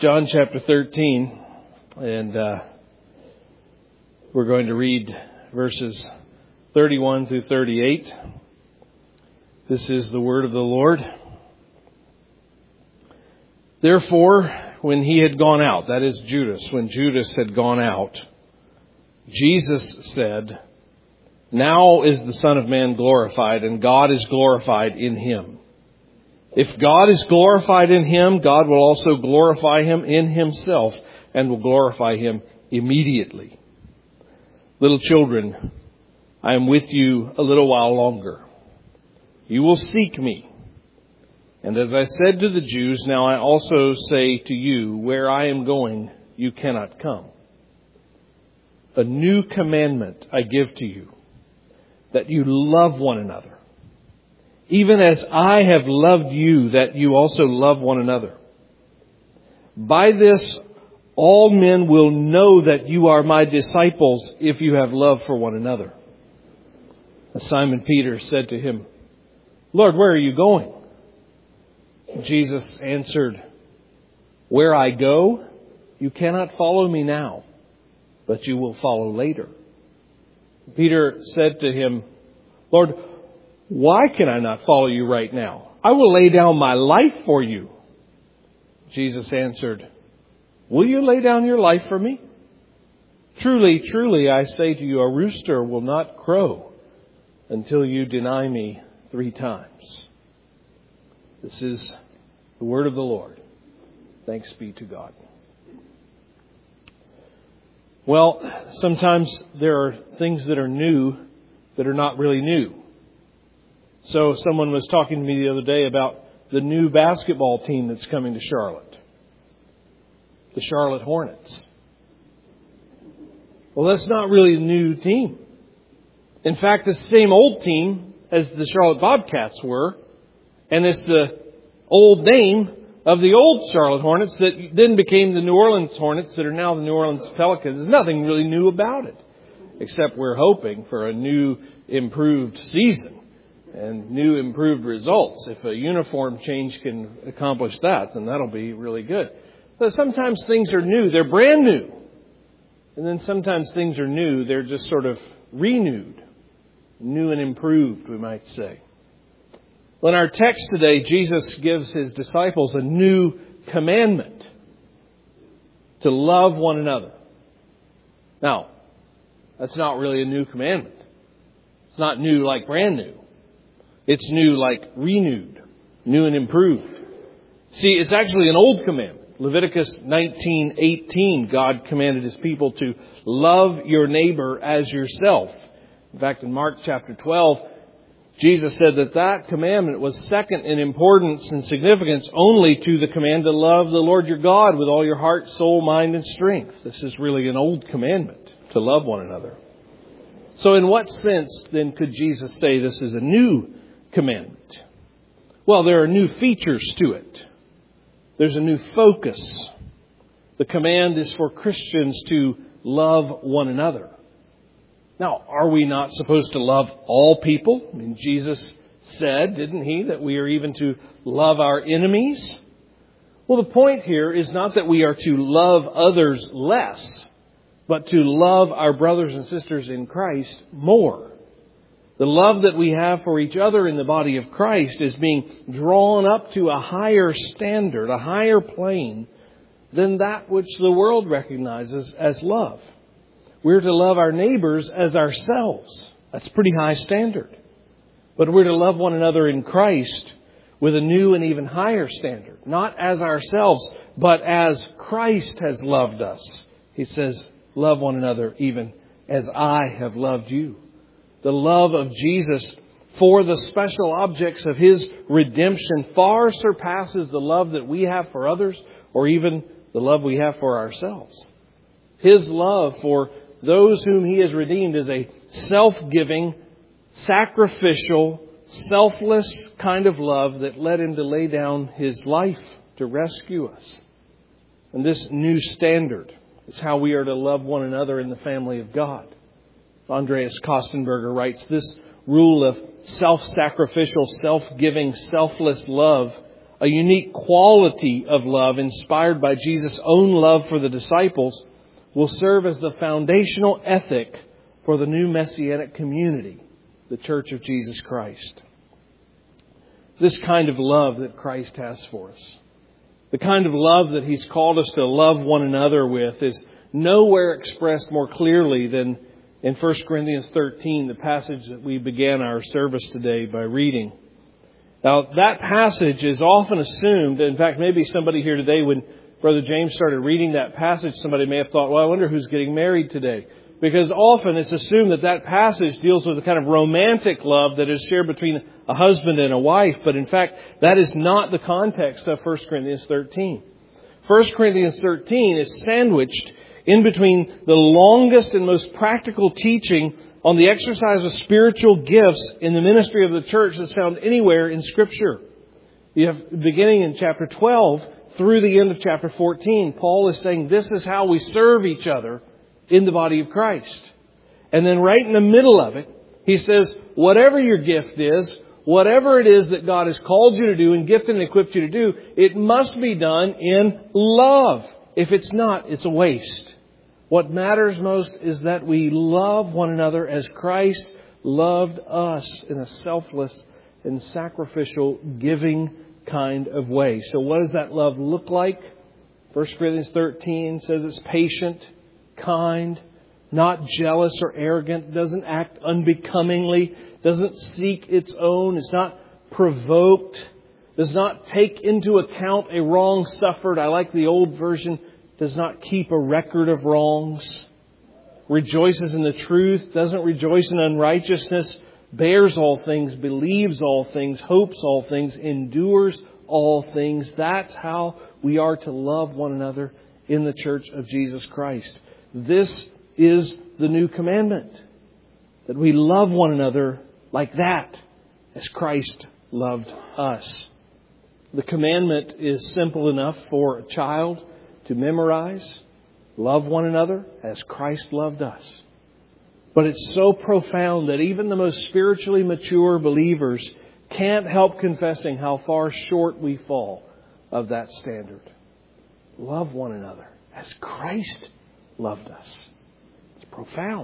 John chapter 13, and we're going to read verses 31 through 38. This is the word of the Lord. Therefore, when he had gone out, that is Judas, when Judas had gone out, Jesus said, "Now is the Son of Man glorified, and God is glorified in him. If God is glorified in him, God will also glorify him in himself and will glorify him immediately. Little children, I am with you a little while longer. You will seek me. And as I said to the Jews, now I also say to you, where I am going, you cannot come. A new commandment I give to you, that you love one another. Even as I have loved you, that you also love one another. By this, all men will know that you are my disciples if you have love for one another." Simon Peter said to him, "Lord, where are you going?" Jesus answered, "Where I go, you cannot follow me now, but you will follow later." Peter said to him, "Lord, why can I not follow you right now? I will lay down my life for you." Jesus answered, "Will you lay down your life for me? Truly, truly, I say to you, a rooster will not crow until you deny me 3 times. This is the word of the Lord. Thanks be to God. Well, sometimes there are things that are new that are not really new. So someone was talking to me the other day about the new basketball team that's coming to Charlotte. The Charlotte Hornets. Well, that's not really a new team. In fact, it's the same old team as the Charlotte Bobcats were. And it's the old name of the old Charlotte Hornets that then became the New Orleans Hornets that are now the New Orleans Pelicans. There's nothing really new about it. Except we're hoping for a new, improved season. And new improved results. If a uniform change can accomplish that, then that'll be really good. But sometimes things are new. They're brand new. And then sometimes things are new. They're just sort of renewed. New and improved, we might say. Well, in our text today, Jesus gives his disciples a new commandment. To love one another. Now, that's not really a new commandment. It's not new like brand new. It's new like renewed, new and improved. See, it's actually an old commandment. Leviticus 19:18, God commanded his people to love your neighbor as yourself. In fact, in Mark chapter 12, Jesus said that commandment was second in importance and significance only to the command to love the Lord your God with all your heart, soul, mind, and strength. This is really an old commandment, to love one another. So in what sense then could Jesus say this is a new commandment? Well, there are new features to it. There's a new focus. The command is for Christians to love one another. Now, are we not supposed to love all people? I mean, Jesus said, didn't he, that we are even to love our enemies? Well, the point here is not that we are to love others less, but to love our brothers and sisters in Christ more. The love that we have for each other in the body of Christ is being drawn up to a higher standard, a higher plane than that which the world recognizes as love. We're to love our neighbors as ourselves. That's a pretty high standard. But we're to love one another in Christ with a new and even higher standard. Not as ourselves, but as Christ has loved us. He says, love one another even as I have loved you. The love of Jesus for the special objects of his redemption far surpasses the love that we have for others or even the love we have for ourselves. His love for those whom he has redeemed is a self-giving, sacrificial, selfless kind of love that led him to lay down his life to rescue us. And this new standard is how we are to love one another in the family of God. Andreas Kostenberger writes, this rule of self-sacrificial, self-giving, selfless love a unique quality of love inspired by Jesus' own love for the disciples, will serve as the foundational ethic for the new Messianic community, the Church of Jesus Christ. This kind of love that Christ has for us, the kind of love that He's called us to love one another with, is nowhere expressed more clearly than in 1 Corinthians 13, the passage that we began our service today by reading. Now, that passage is often assumed, in fact, maybe somebody here today, when Brother James started reading that passage, somebody may have thought, well, I wonder who's getting married today. Because often it's assumed that that passage deals with the kind of romantic love that is shared between a husband and a wife. But in fact, that is not the context of 1 Corinthians 13. 1 Corinthians 13 is sandwiched in between the longest and most practical teaching on the exercise of spiritual gifts in the ministry of the church that's found anywhere in Scripture. You have, beginning in chapter 12 through the end of chapter 14, Paul is saying this is how we serve each other in the body of Christ. And then right in the middle of it, he says, whatever your gift is, whatever it is that God has called you to do and gifted and equipped you to do, it must be done in love. If it's not, it's a waste. What matters most is that we love one another as Christ loved us in a selfless and sacrificial, giving kind of way. So what does that love look like? 1 Corinthians 13 says it's patient, kind, not jealous or arrogant, doesn't act unbecomingly, doesn't seek its own, is not provoked, does not take into account a wrong suffered. I like the old version. Does not keep a record of wrongs, rejoices in the truth, doesn't rejoice in unrighteousness, bears all things, believes all things, hopes all things, endures all things. That's how we are to love one another in the Church of Jesus Christ. This is the new commandment, that we love one another like that, as Christ loved us. The commandment is simple enough for a child to memorize. Love one another as Christ loved us. But it's so profound that even the most spiritually mature believers can't help confessing how far short we fall of that standard. Love one another as Christ loved us. It's profound.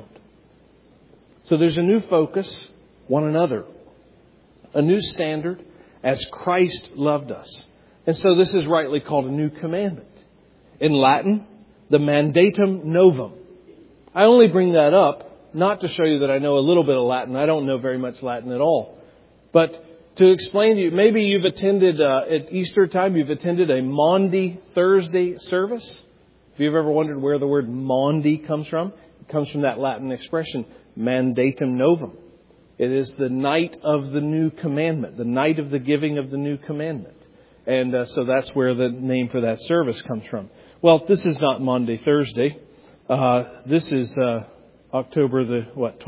So there's a new focus, one another. A new standard as Christ loved us. And so this is rightly called a new commandment. In Latin, the mandatum novum. I only bring that up not to show you that I know a little bit of Latin. I don't know very much Latin at all. But to explain to you, maybe you've attended, at Easter time, you've attended a Maundy Thursday service. If you've ever wondered where the word Maundy comes from, it comes from that Latin expression, mandatum novum. It is the night of the new commandment, the night of the giving of the new commandment. And so that's where the name for that service comes from. Well, this is not Maundy Thursday. This is October the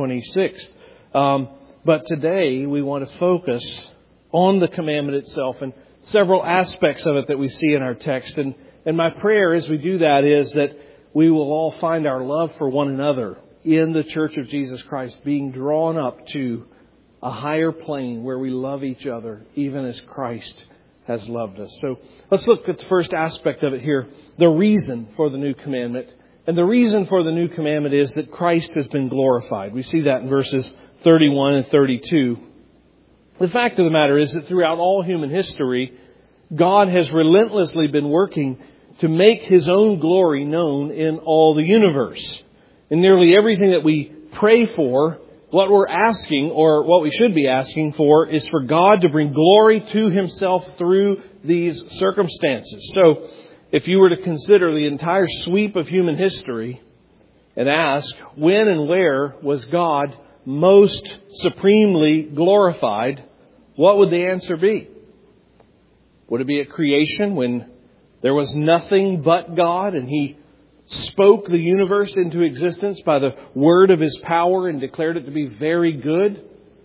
26th. But today we want to focus on the commandment itself and several aspects of it that we see in our text. And my prayer as we do that is that we will all find our love for one another in the Church of Jesus Christ being drawn up to a higher plane where we love each other even as Christ has loved us. So let's look at the first aspect of it here, the reason for the new commandment. And the reason for the new commandment is that Christ has been glorified. We see that in verses 31 and 32. The fact of the matter is that throughout all human history, God has relentlessly been working to make His own glory known in all the universe. In nearly everything that we pray for, what we're asking, or what we should be asking for, is for God to bring glory to Himself through these circumstances. So, if you were to consider the entire sweep of human history and ask, when and where was God most supremely glorified, what would the answer be? Would it be at creation when there was nothing but God and He spoke the universe into existence by the word of His power and declared it to be very good?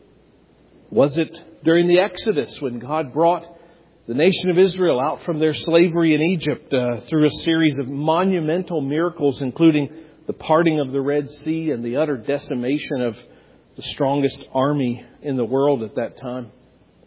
Was it during the Exodus when God brought the nation of Israel out from their slavery in Egypt through a series of monumental miracles, including the parting of the Red Sea and the utter decimation of the strongest army in the world at that time?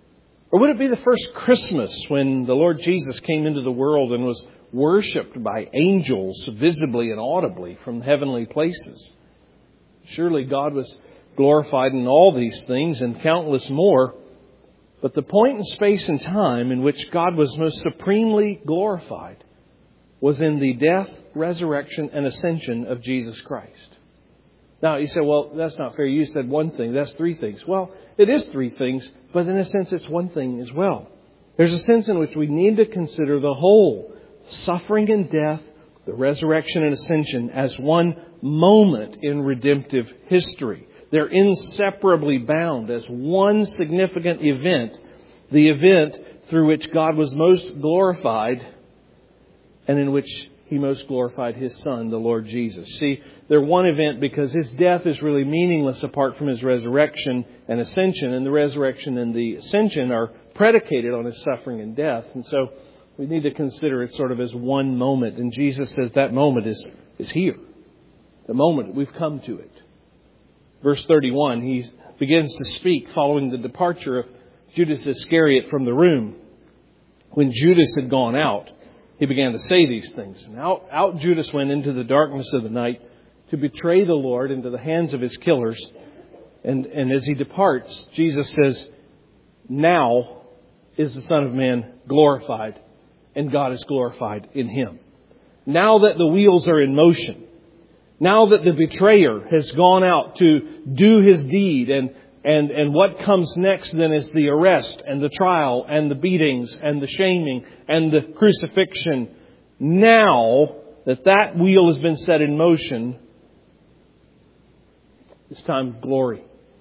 Or would it be the first Christmas when the Lord Jesus came into the world and was worshipped by angels visibly and audibly from heavenly places? Surely God was glorified in all these things and countless more. But the point in space and time in which God was most supremely glorified was in the death, resurrection, and ascension of Jesus Christ. Now, you say, well, that's not fair. You said one thing. That's three things. Well, it is three things, but in a sense, it's one thing as well. There's a sense in which we need to consider the whole, suffering and death, the resurrection and ascension, as one moment in redemptive history. They're inseparably bound as one significant event, the event through which God was most glorified and in which He most glorified His Son, the Lord Jesus. See, they're one event because His death is really meaningless apart from His resurrection and ascension. And the resurrection and the ascension are predicated on His suffering and death. And so we need to consider it sort of as one moment. And Jesus says that moment is here. The moment, we've come to it. Verse 31, He begins to speak following the departure of Judas Iscariot from the room. When Judas had gone out, He began to say these things. And out Judas went into the darkness of the night to betray the Lord into the hands of His killers. And as He departs, Jesus says, now is the Son of Man glorified, and God is glorified in Him. Now that the wheels are in motion, now that the betrayer has gone out to do his deed, and what comes next then is the arrest and the trial and the beatings and the shaming and the crucifixion. Now that wheel has been set in motion, it's time of glory.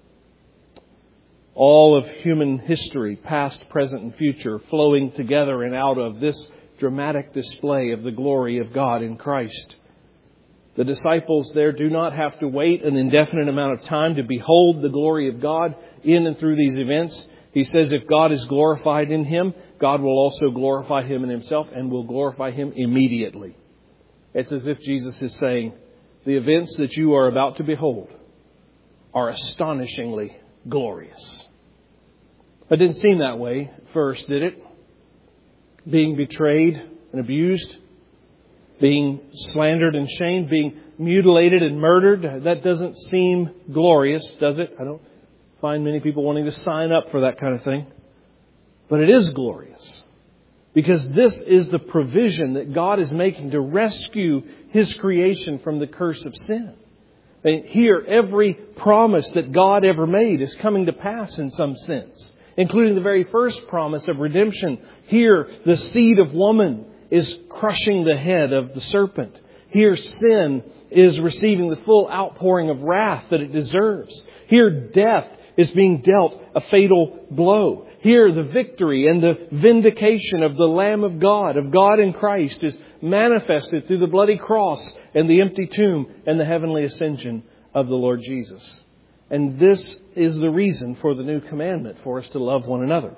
All of human history, past, present, and future, flowing together and out of this dramatic display of the glory of God in Christ. The disciples there do not have to wait an indefinite amount of time to behold the glory of God in and through these events. He says if God is glorified in Him, God will also glorify Him in Himself and will glorify Him immediately. It's as if Jesus is saying, the events that you are about to behold are astonishingly glorious. It didn't seem that way at first, did it? Being betrayed and abused, being slandered and shamed, being mutilated and murdered. That doesn't seem glorious, does it? I don't find many people wanting to sign up for that kind of thing. But it is glorious. Because this is the provision that God is making to rescue His creation from the curse of sin. And here, every promise that God ever made is coming to pass in some sense, including the very first promise of redemption. Here, the seed of woman is crushing the head of the serpent. Here, sin is receiving the full outpouring of wrath that it deserves. Here, death is being dealt a fatal blow. Here, the victory and the vindication of the Lamb of God in Christ, is manifested through the bloody cross and the empty tomb and the heavenly ascension of the Lord Jesus. And this is the reason for the new commandment, for us to love one another.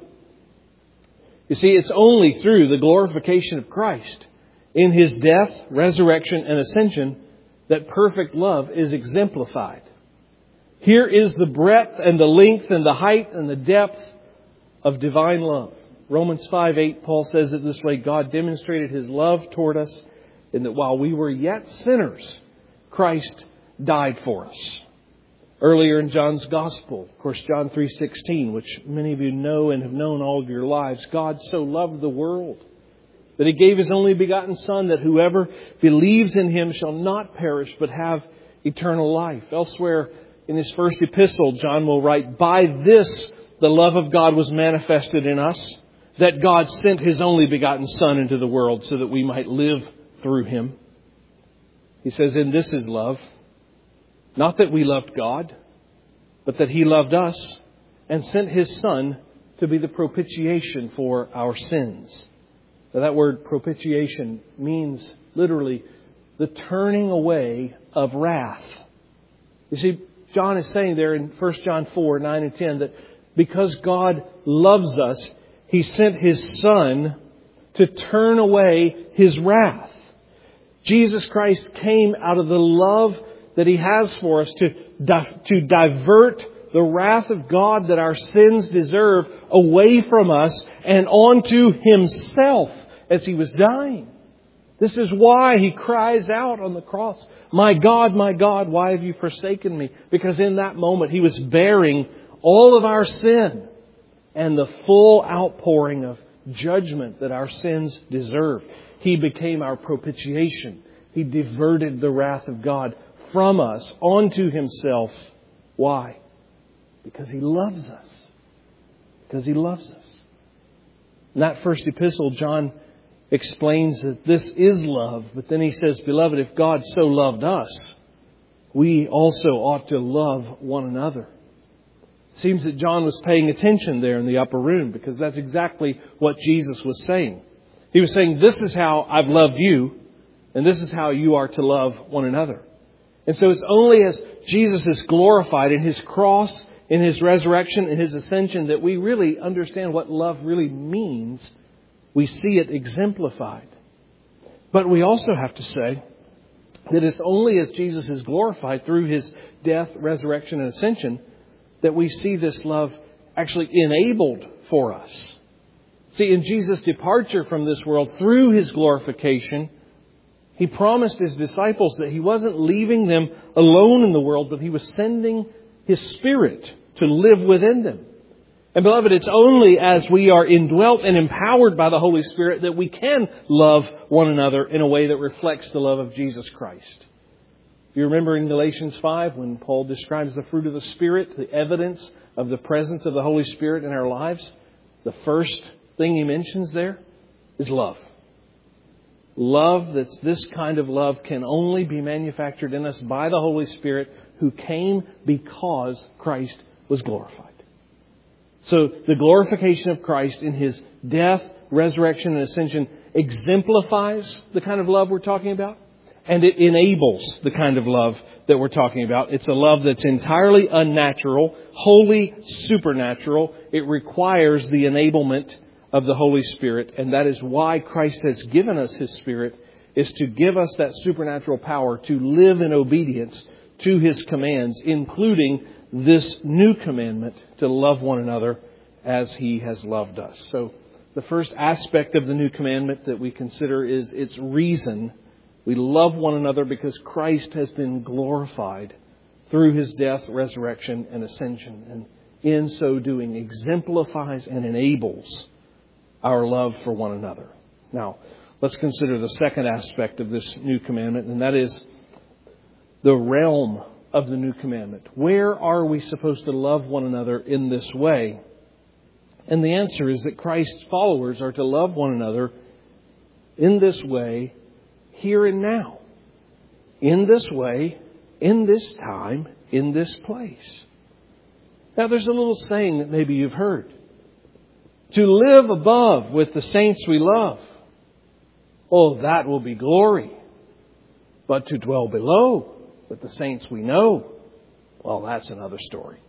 You see, it's only through the glorification of Christ in His death, resurrection, and ascension that perfect love is exemplified. Here is the breadth and the length and the height and the depth of divine love. Romans 5:8, Paul says it this way, God demonstrated His love toward us in that while we were yet sinners, Christ died for us. Earlier in John's Gospel, of course, John 3:16, which many of you know and have known all of your lives, God so loved the world that He gave His only begotten Son, that whoever believes in Him shall not perish but have eternal life. Elsewhere in his first epistle, John will write, by this the love of God was manifested in us, that God sent His only begotten Son into the world so that we might live through Him. He says, in this is love. Not that we loved God, but that He loved us and sent His Son to be the propitiation for our sins. Now, that word propitiation means literally the turning away of wrath. You see, John is saying there in 1 John 4:9 and 10 that because God loves us, He sent His Son to turn away His wrath. Jesus Christ came out of the love that He has for us to divert the wrath of God that our sins deserve away from us and onto Himself as He was dying. This is why He cries out on the cross, my God, why have you forsaken me?" Because in that moment He was bearing all of our sin and the full outpouring of judgment that our sins deserve. He became our propitiation. He diverted the wrath of God from us onto Himself. Why? Because He loves us. Because He loves us. In that first epistle, John explains that this is love. But then he says, "Beloved, if God so loved us, we also ought to love one another." It seems that John was paying attention there in the upper room, because that's exactly what Jesus was saying. He was saying, this is how I've loved you, and this is how you are to love one another. And so it's only as Jesus is glorified in His cross, in His resurrection, in His ascension, that we really understand what love really means. We see it exemplified. But we also have to say that it's only as Jesus is glorified through His death, resurrection, and ascension that we see this love actually enabled for us. See, in Jesus' departure from this world through His glorification, He promised His disciples that He wasn't leaving them alone in the world, but He was sending His Spirit to live within them. And beloved, it's only as we are indwelt and empowered by the Holy Spirit that we can love one another in a way that reflects the love of Jesus Christ. You remember in Galatians 5 when Paul describes the fruit of the Spirit, the evidence of the presence of the Holy Spirit in our lives, the first thing he mentions there is love. Love that's this kind of love can only be manufactured in us by the Holy Spirit, who came because Christ was glorified. So the glorification of Christ in His death, resurrection, and ascension exemplifies the kind of love we're talking about. And it enables the kind of love that we're talking about. It's a love that's entirely unnatural, wholly supernatural. It requires the enablement of the Holy Spirit. And that is why Christ has given us His Spirit, is to give us that supernatural power to live in obedience to His commands, including this new commandment to love one another as He has loved us. So the first aspect of the new commandment that we consider is its reason. We love one another because Christ has been glorified through His death, resurrection, and ascension. And in so doing, exemplifies and enables our love for one another. Now, let's consider the second aspect of this new commandment, and that is the realm of the new commandment. Where are we supposed to love one another in this way? And the answer is that Christ's followers are to love one another in this way, here and now. In this way, in this time, in this place. Now, there's a little saying that maybe you've heard. To live above with the saints we love, oh, that will be glory. But to dwell below with the saints we know, well, that's another story.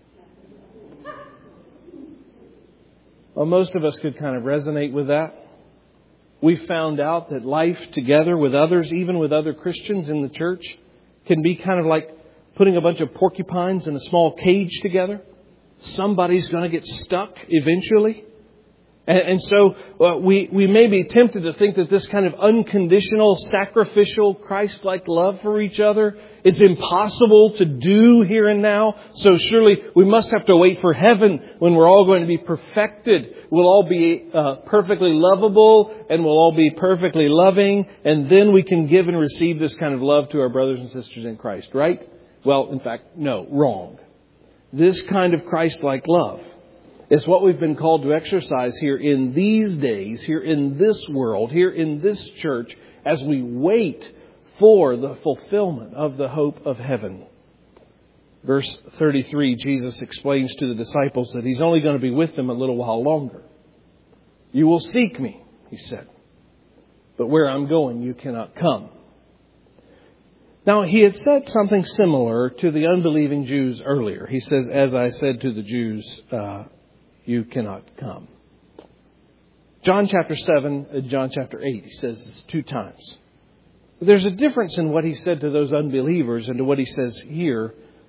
Well, most of us could kind of resonate with that. We found out that life together with others, even with other Christians in the church, can be kind of like putting a bunch of porcupines in a small cage together. Somebody's going to get stuck eventually. And so we may be tempted to think that this kind of unconditional, sacrificial, Christ-like love for each other is impossible to do here and now. So surely we must have to wait for heaven when we're all going to be perfected. We'll all be perfectly lovable and we'll all be perfectly loving. And then we can give and receive this kind of love to our brothers and sisters in Christ, right? Well, in fact, no, wrong. This kind of Christ-like love is what we've been called to exercise here in these days, here in this world, here in this church, as we wait for the fulfillment of the hope of heaven. Verse 33, Jesus explains to the disciples that He's only going to be with them a little while longer. You will seek me, He said, but where I'm going, you cannot come. Now, He had said something similar to the unbelieving Jews earlier. He says, as I said to the Jews, you cannot come. John chapter 7 and John chapter 8, He says this 2 times. But there's a difference in what He said to those unbelievers and to what He says here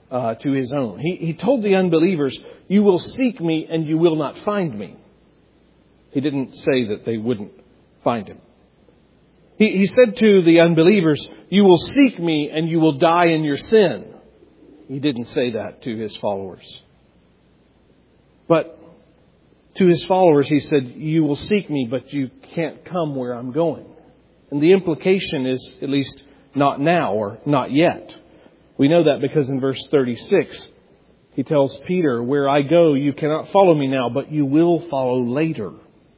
to His own. He told the unbelievers, "You will seek me and you will not find me." He didn't say that they wouldn't find Him. He said to the unbelievers, "You will seek me and you will die in your sin." He didn't say that to His followers. But to His followers, He said, "You will seek me, but you can't come where I'm going." And the implication is at least not now or not yet. We know that because in verse 36, He tells Peter, "Where I go, you cannot follow me now, but you will follow later."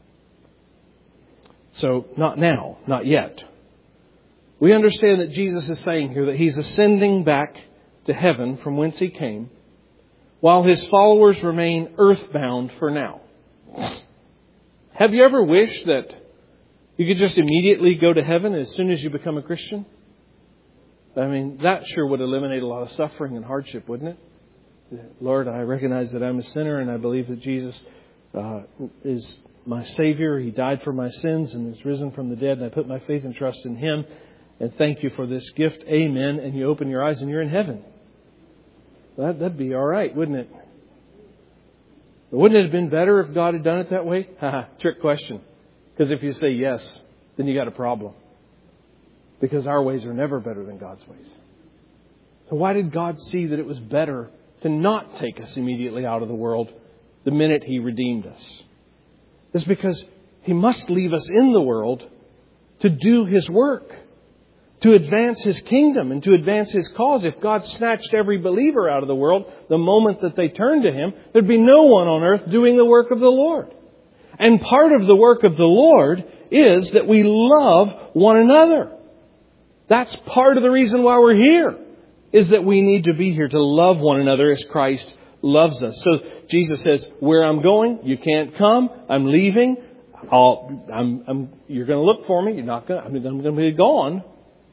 So, not now, not yet. We understand that Jesus is saying here that He's ascending back to heaven from whence He came, while His followers remain earthbound for now. Have you ever wished that you could just immediately go to heaven as soon as you become a Christian? I mean, that sure would eliminate a lot of suffering and hardship, wouldn't it? Lord, I recognize that I'm a sinner and I believe that Jesus is my Savior. He died for my sins and is risen from the dead, and I put my faith and trust in Him. And thank you for this gift. Amen. And you open your eyes and you're in heaven. That'd be all right, wouldn't it? Wouldn't it have been better if God had done it that way? Trick question. Because if you say yes, then you got a problem. Because our ways are never better than God's ways. So why did God see that it was better to not take us immediately out of the world the minute He redeemed us? It's because He must leave us in the world to do His work, to advance His kingdom and to advance His cause. If God snatched every believer out of the world the moment that they turned to Him, there'd be no one on earth doing the work of the Lord. And part of the work of the Lord is that we love one another. That's part of the reason why we're here, is that we need to be here to love one another as Christ loves us. So Jesus says, "Where I'm going, you can't come. I'm leaving. You're going to look for me. You're not going. I'm going to be gone.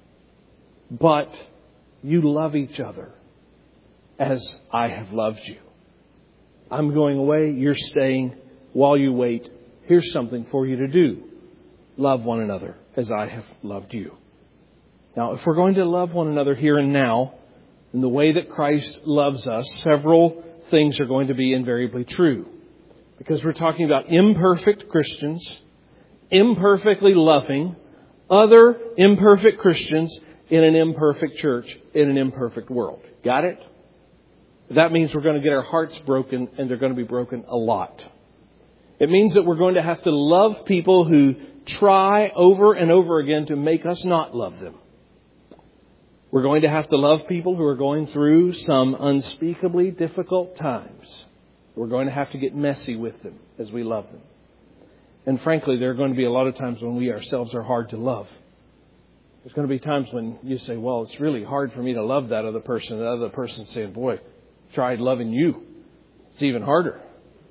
But you love each other as I have loved you. I'm going away. You're staying. While you wait, here's something for you to do. Love one another as I have loved you." Now, if we're going to love one another here and now, in the way that Christ loves us, several things are going to be invariably true. Because we're talking about imperfect Christians, imperfectly loving other imperfect Christians in an imperfect church, in an imperfect world. Got it? That means we're going to get our hearts broken, and they're going to be broken a lot. It means that we're going to have to love people who try over and over again to make us not love them. We're going to have to love people who are going through some unspeakably difficult times. We're going to have to get messy with them as we love them. And frankly, there are going to be a lot of times when we ourselves are hard to love. There's going to be times when you say, "Well, it's really hard for me to love that other person." And the other person's saying, "Boy, tried loving you. It's even harder."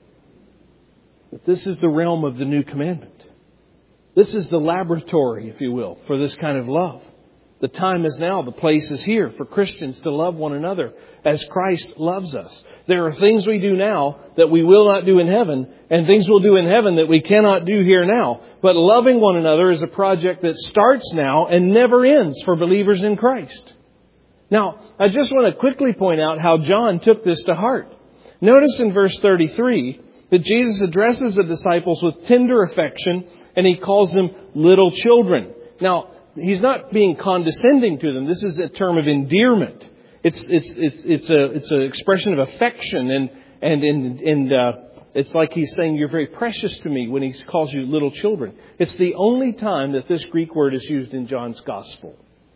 But this is the realm of the new commandment. This is the laboratory, if you will, for this kind of love. The time is now. The place is here for Christians to love one another as Christ loves us. There are things we do now that we will not do in heaven, and things we'll do in heaven that we cannot do here now. But loving one another is a project that starts now and never ends for believers in Christ. Now, I just want to quickly point out how John took this to heart. Notice in verse 33 that Jesus addresses the disciples with tender affection, and He calls them little children. Now, He's not being condescending to them. This is a term of endearment. It's an expression of affection, and it's like He's saying, "You're very precious to me," when He calls you little children. It's the only time that this Greek word is used in John's Gospel.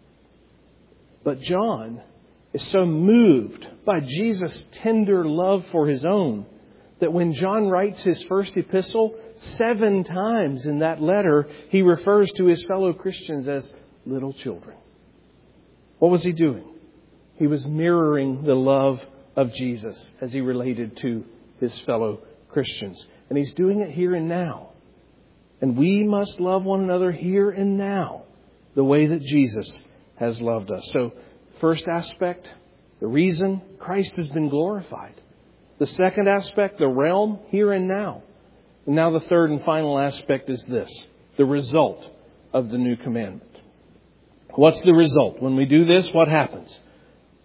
But John is so moved by Jesus' tender love for His own that when John writes his first epistle, 7 times in that letter, he refers to his fellow Christians as little children. What was he doing? He was mirroring the love of Jesus as He related to his fellow Christians. And He's doing it here and now. And we must love one another here and now the way that Jesus has loved us. So, first aspect, the reason Christ has been glorified. The second aspect, the realm here and now. And now the third and final aspect is this, the result of the new commandment. What's the result? When we do this, what happens?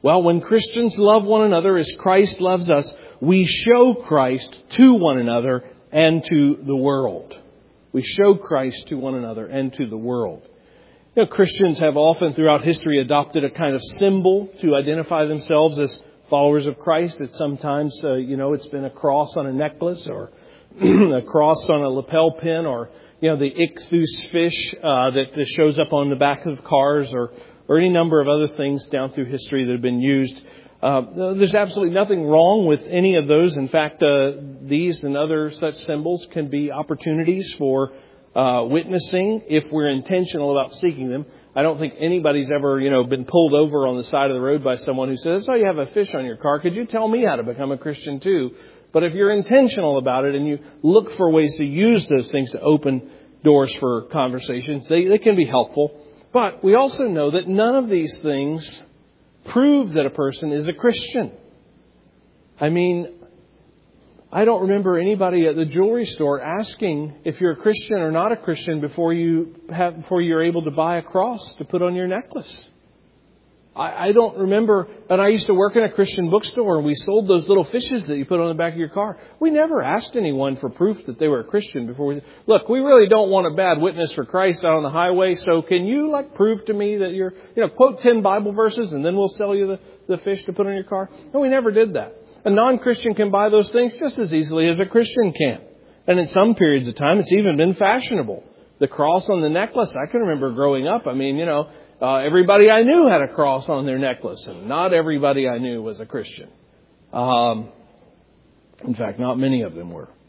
Well, when Christians love one another as Christ loves us, we show Christ to one another and to the world. We show Christ to one another and to the world. You know, Christians have often throughout history adopted a kind of symbol to identify themselves as followers of Christ. It's sometimes, it's been a cross on a necklace or a cross on a lapel pin, or, the ichthus fish that shows up on the back of cars, or any number of other things down through history that have been used. There's absolutely nothing wrong with any of those. In fact, these and other such symbols can be opportunities for witnessing if we're intentional about seeking them. I don't think anybody's ever, been pulled over on the side of the road by someone who says, "Oh, you have a fish on your car. Could you tell me how to become a Christian too?" But if you're intentional about it and you look for ways to use those things to open doors for conversations, they can be helpful. But we also know that none of these things prove that a person is a Christian. I mean, I don't remember anybody at the jewelry store asking if you're a Christian or not a Christian before you're able to buy a cross to put on your necklace. I don't remember, and I used to work in a Christian bookstore and we sold those little fishes that you put on the back of your car. We never asked anyone for proof that they were a Christian before we, look, we really don't want a bad witness for Christ out on the highway, so can you prove to me that you're, quote 10 Bible verses and then we'll sell you the fish to put on your car? No, we never did that. A non-Christian can buy those things just as easily as a Christian can. And in some periods of time, it's even been fashionable. The cross on the necklace, I can remember growing up. I mean, everybody I knew had a cross on their necklace, and not everybody I knew was a Christian. In fact, not many of them were.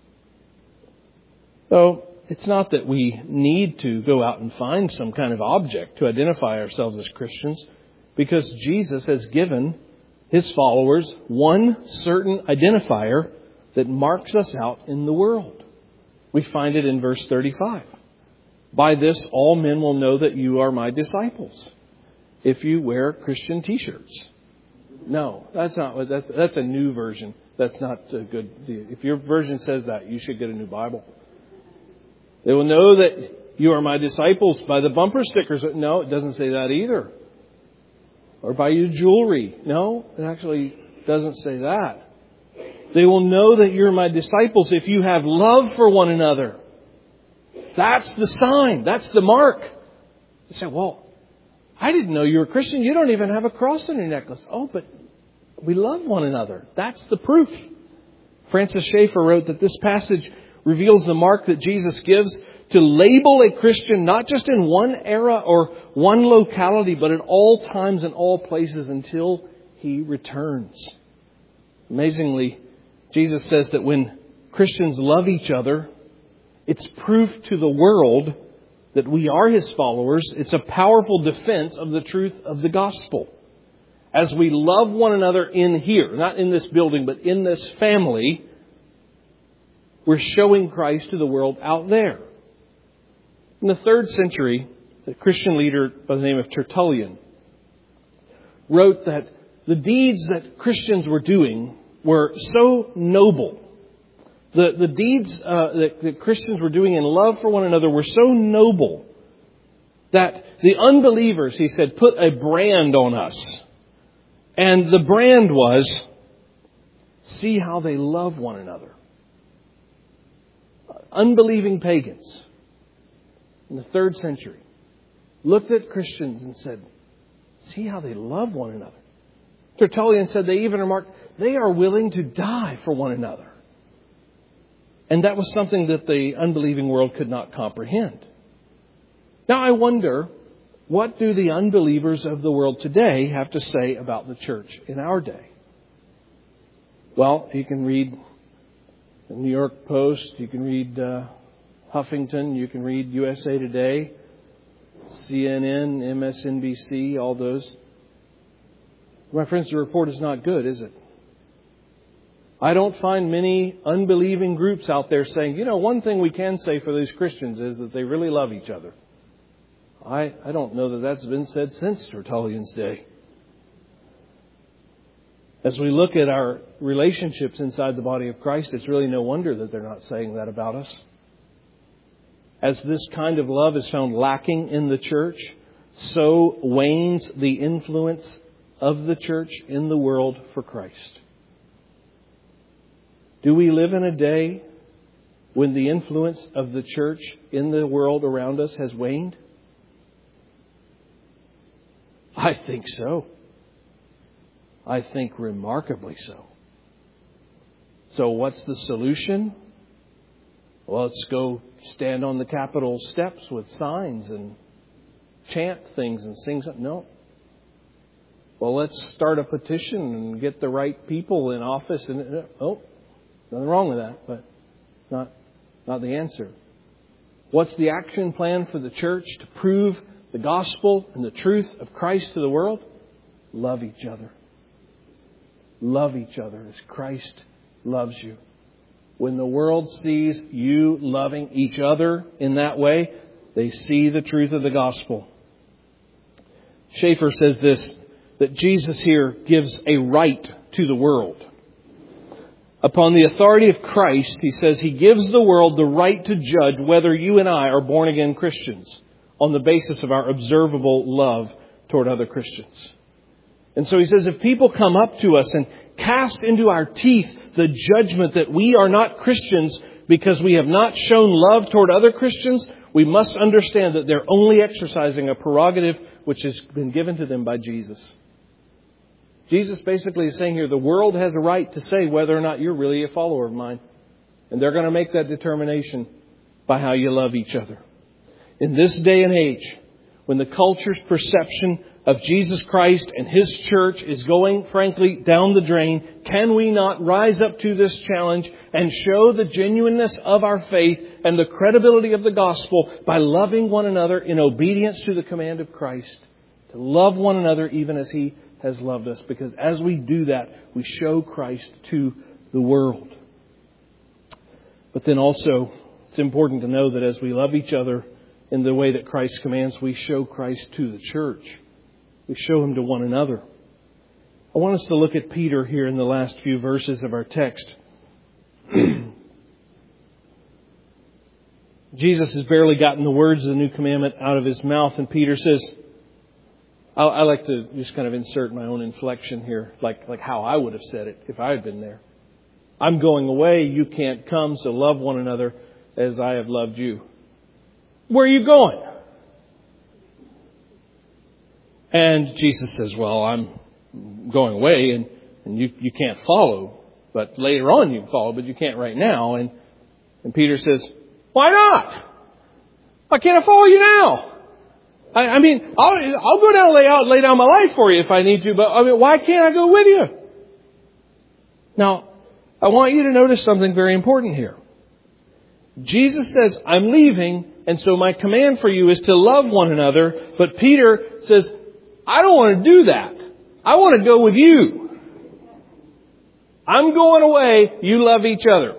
So it's not that we need to go out and find some kind of object to identify ourselves as Christians, because Jesus has given His followers one certain identifier that marks us out in the world. We find it in verse 35. "By this, all men will know that you are my disciples, if you wear Christian t-shirts." No, that's not what that's a new version. That's not a good. If your version says that, you should get a new Bible. "They will know that you are my disciples by the bumper stickers." No, it doesn't say that either. Or by your jewelry. No, it actually doesn't say that. "They will know that you're my disciples if you have love for one another." That's the sign. That's the mark. You say, "Well, I didn't know you were a Christian. You don't even have a cross on your necklace." Oh, but we love one another. That's the proof. Francis Schaeffer wrote that this passage reveals the mark that Jesus gives to label a Christian not just in one era or one locality, but at all times and all places until He returns. Amazingly, Jesus says that when Christians love each other, it's proof to the world that we are His followers. It's a powerful defense of the truth of the gospel. As we love one another in here, not in this building, but in this family, we're showing Christ to the world out there. In the 3rd century, a Christian leader by the name of Tertullian wrote that the deeds that Christians were doing were so noble. The deeds that Christians were doing in love for one another were so noble that the unbelievers, he said, put a brand on us. And the brand was, "See how they love one another." Unbelieving pagans in the 3rd century looked at Christians and said, "See how they love one another." Tertullian said they even remarked, "They are willing to die for one another." And that was something that the unbelieving world could not comprehend. Now I wonder, what do the unbelievers of the world today have to say about the church in our day? Well, you can read the New York Post, you can read Huffington, you can read USA Today, CNN, MSNBC, all those. My friends, the report is not good, is it? I don't find many unbelieving groups out there saying, one thing we can say for these Christians is that they really love each other. I don't know that that's been said since Tertullian's day. As we look at our relationships inside the body of Christ, it's really no wonder that they're not saying that about us. As this kind of love is found lacking in the church, so wanes the influence of the church in the world for Christ? Do we live in a day when the influence of the church in the world around us has waned? I think so. I think remarkably so. So what's the solution? Well, let's go stand on the Capitol steps with signs and chant things and sing something. No. Well, let's start a petition and get the right people in office. And nothing wrong with that, but not the answer. What's the action plan for the church to prove the gospel and the truth of Christ to the world? Love each other. Love each other as Christ loves you. When the world sees you loving each other in that way, they see the truth of the gospel. Schaeffer says this, that Jesus here gives a right to the world. Upon the authority of Christ, he says he gives the world the right to judge whether you and I are born again Christians on the basis of our observable love toward other Christians. And so he says if people come up to us and cast into our teeth the judgment that we are not Christians because we have not shown love toward other Christians, we must understand that they're only exercising a prerogative which has been given to them by Jesus. Jesus basically is saying here, the world has a right to say whether or not you're really a follower of mine. And they're going to make that determination by how you love each other. In this day and age, when the culture's perception of Jesus Christ and His church is going, frankly, down the drain, can we not rise up to this challenge and show the genuineness of our faith and the credibility of the gospel by loving one another in obedience to the command of Christ? To love one another even as He has loved us. Because as we do that, we show Christ to the world. But then also, it's important to know that as we love each other in the way that Christ commands, we show Christ to the church. We show Him to one another. I want us to look at Peter here in the last few verses of our text. Jesus has barely gotten the words of the new commandment out of His mouth, and Peter says, I like to just kind of insert my own inflection here, like how I would have said it if I had been there. I'm going away, you can't come, so love one another as I have loved you. Where are you going? And Jesus says, well, I'm going away and you can't follow. But later on you can follow, but you can't right now. And Peter says, why not? Why can't I follow you now? I mean, I'll go down and lay down my life for you if I need to, but I mean, why can't I go with you? Now, I want you to notice something very important here. Jesus says, I'm leaving, and so my command for you is to love one another. But Peter says, I don't want to do that. I want to go with you. I'm going away. You love each other.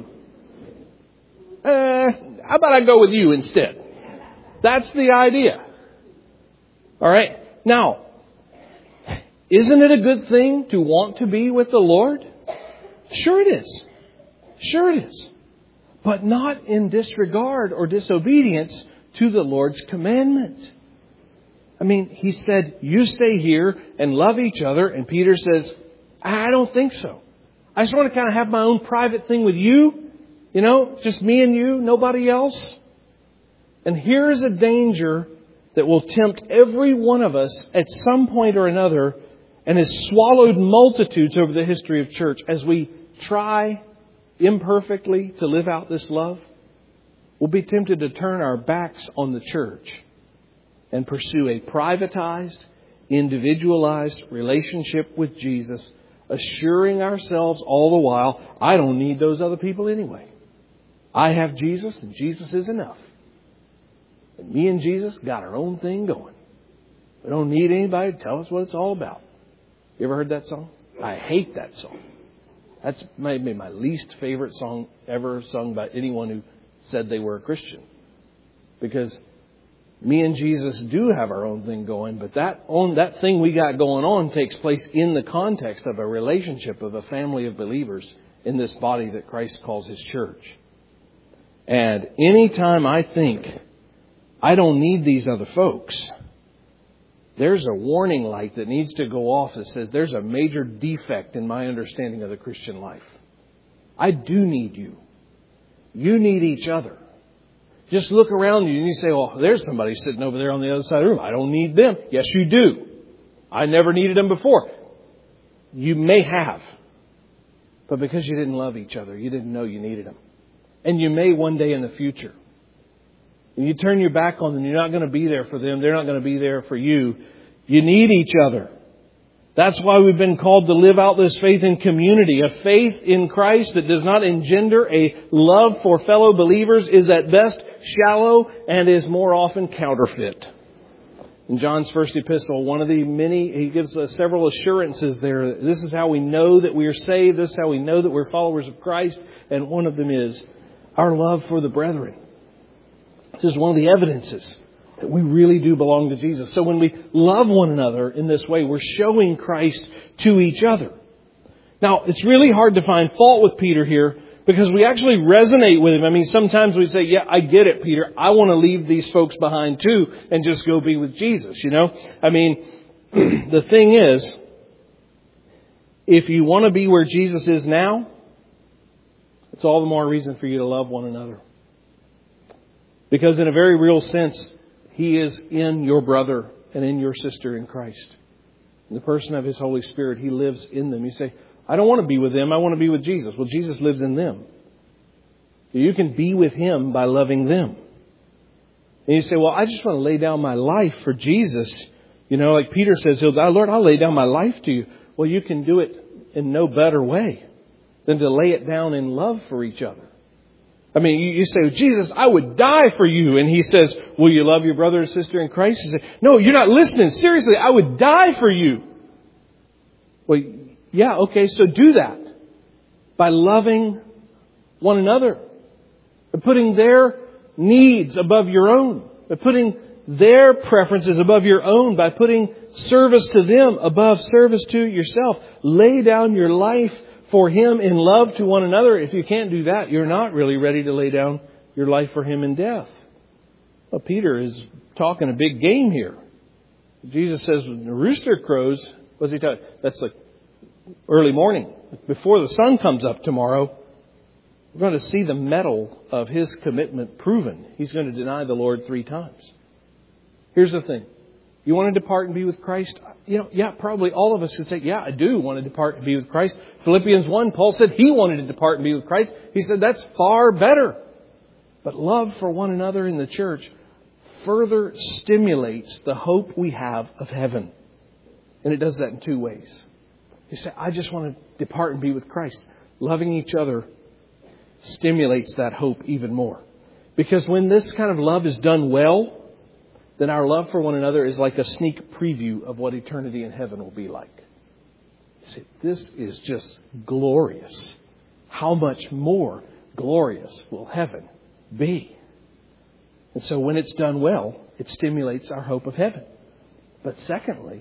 How about I go with you instead? That's the idea. All right. Now, isn't it a good thing to want to be with the Lord? Sure it is. Sure it is. But not in disregard or disobedience to the Lord's commandment. I mean, He said, you stay here and love each other. And Peter says, I don't think so. I just want to kind of have my own private thing with you. You know, just me and you, nobody else. And here's a danger that will tempt every one of us at some point or another and has swallowed multitudes over the history of church as we try imperfectly to live out this love. We'll be tempted to turn our backs on the church and pursue a privatized, individualized relationship with Jesus, assuring ourselves all the while, I don't need those other people anyway. I have Jesus and Jesus is enough. And me and Jesus got our own thing going. We don't need anybody to tell us what it's all about. You ever heard that song? I hate that song. That's maybe my least favorite song ever sung by anyone who said they were a Christian. Because me and Jesus do have our own thing going, but that thing we got going on takes place in the context of a relationship of a family of believers in this body that Christ calls His church. And anytime I think I don't need these other folks, there's a warning light that needs to go off that says there's a major defect in my understanding of the Christian life. I do need you. You need each other. Just look around you and you say, oh, there's somebody sitting over there on the other side of the room. I don't need them. Yes, you do. I never needed them before. You may have. But because you didn't love each other, you didn't know you needed them. And you may one day in the future. When you turn your back on them, you're not going to be there for them. They're not going to be there for you. You need each other. That's why we've been called to live out this faith in community. A faith in Christ that does not engender a love for fellow believers is at best shallow and is more often counterfeit. In John's first epistle, one of the many, he gives us several assurances there. This is how we know that we are saved. This is how we know that we're followers of Christ. And one of them is our love for the brethren. This is one of the evidences that we really do belong to Jesus. So when we love one another in this way, we're showing Christ to each other. Now, it's really hard to find fault with Peter here because we actually resonate with him. I mean, sometimes we say, yeah, I get it, Peter. I want to leave these folks behind too and just go be with Jesus, you know? I mean, the thing is, if you want to be where Jesus is now, it's all the more reason for you to love one another. Because in a very real sense, He is in your brother and in your sister in Christ. In the person of His Holy Spirit, He lives in them. You say, I don't want to be with them. I want to be with Jesus. Well, Jesus lives in them. You can be with Him by loving them. And you say, well, I just want to lay down my life for Jesus. You know, like Peter says, Lord, I'll lay down my life to you. Well, you can do it in no better way than to lay it down in love for each other. I mean, you say, Jesus, I would die for you. And He says, will you love your brother and sister in Christ? You say, no, you're not listening. Seriously, I would die for you. Well, yeah, okay, so do that by loving one another, by putting their needs above your own, by putting their preferences above your own, by putting service to them above service to yourself. Lay down your life for Him in love to one another. If you can't do that, you're not really ready to lay down your life for Him in death. Well, Peter is talking a big game here. Jesus says when the rooster crows, what's He talking? That's like early morning. Before the sun comes up tomorrow, we're going to see the mettle of His commitment proven. He's going to deny the Lord 3 times. Here's the thing. You want to depart and be with Christ? You know, yeah, probably all of us could say, yeah, I do want to depart and be with Christ. Philippians 1, Paul said he wanted to depart and be with Christ. He said that's far better. But love for one another in the church further stimulates the hope we have of heaven. And it does that in 2 ways. You say, I just want to depart and be with Christ. Loving each other stimulates that hope even more. Because when this kind of love is done well, then our love for one another is like a sneak preview of what eternity in heaven will be like. You say, this is just glorious. How much more glorious will heaven be? And so when it's done well, it stimulates our hope of heaven. But secondly,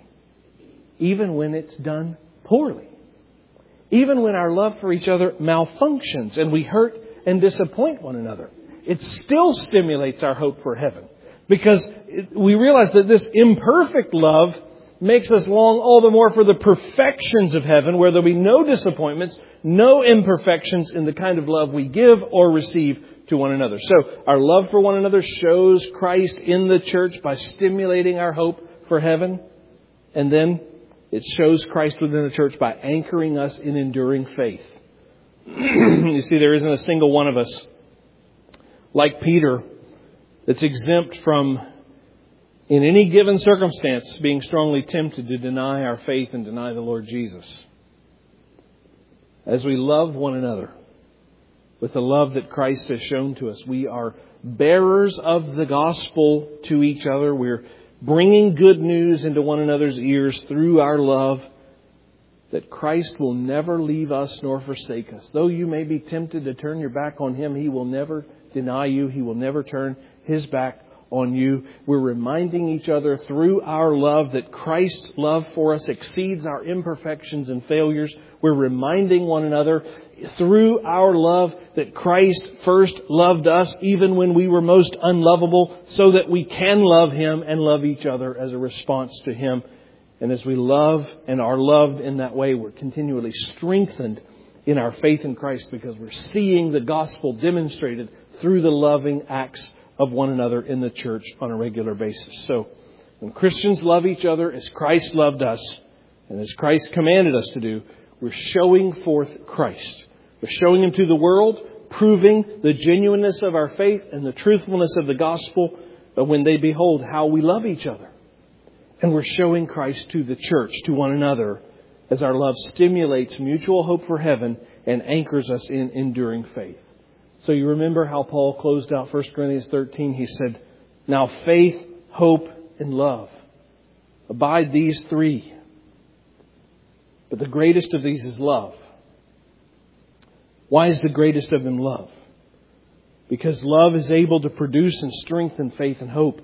even when it's done poorly, even when our love for each other malfunctions and we hurt and disappoint one another, it still stimulates our hope for heaven. Because we realize that this imperfect love makes us long all the more for the perfections of heaven, where there'll be no disappointments, no imperfections in the kind of love we give or receive to one another. So our love for one another shows Christ in the church by stimulating our hope for heaven. And then it shows Christ within the church by anchoring us in enduring faith. You see, there isn't a single one of us, like Peter, that's exempt from, in any given circumstance, being strongly tempted to deny our faith and deny the Lord Jesus. As we love one another with the love that Christ has shown to us, we are bearers of the gospel to each other. We're bringing good news into one another's ears through our love, that Christ will never leave us nor forsake us. Though you may be tempted to turn your back on Him, He will never deny you. He will never turn His back on you. We're reminding each other through our love that Christ's love for us exceeds our imperfections and failures. We're reminding one another through our love that Christ first loved us even when we were most unlovable, so that we can love Him and love each other as a response to Him. And as we love and are loved in that way, we're continually strengthened in our faith in Christ, because we're seeing the gospel demonstrated through the loving acts of one another in the church on a regular basis. So when Christians love each other as Christ loved us, and as Christ commanded us to do, we're showing forth Christ. We're showing Him to the world, proving the genuineness of our faith and the truthfulness of the gospel, but when they behold how we love each other. And we're showing Christ to the church, to one another, as our love stimulates mutual hope for heaven and anchors us in enduring faith. So you remember how Paul closed out 1 Corinthians 13. He said, now faith, hope, and love. Abide these three. But the greatest of these is love. Why is the greatest of them love? Because love is able to produce and strengthen faith and hope.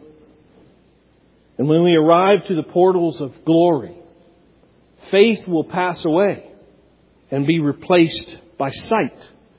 And when we arrive to the portals of glory, faith will pass away and be replaced by sight.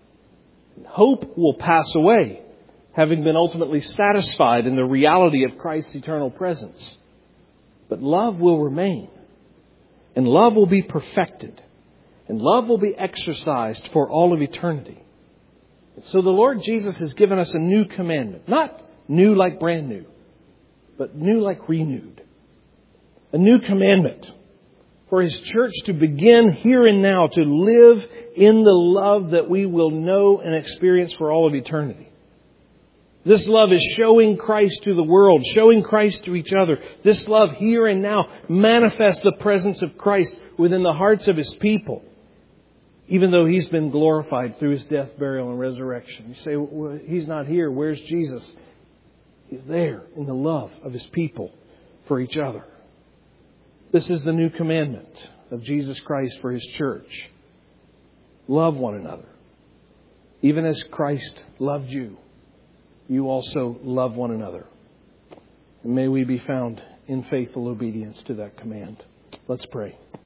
Hope will pass away, having been ultimately satisfied in the reality of Christ's eternal presence. But love will remain, and love will be perfected, and love will be exercised for all of eternity. So the Lord Jesus has given us a new commandment, not new like brand new, but new like renewed. A new commandment for His church to begin here and now to live in the love that we will know and experience for all of eternity. This love is showing Christ to the world, showing Christ to each other. This love here and now manifests the presence of Christ within the hearts of His people, even though He's been glorified through His death, burial, and resurrection. You say, well, He's not here. Where's Jesus? He's there in the love of His people for each other. This is the new commandment of Jesus Christ for His church. Love one another. Even as Christ loved you, you also love one another. And may we be found in faithful obedience to that command. Let's pray.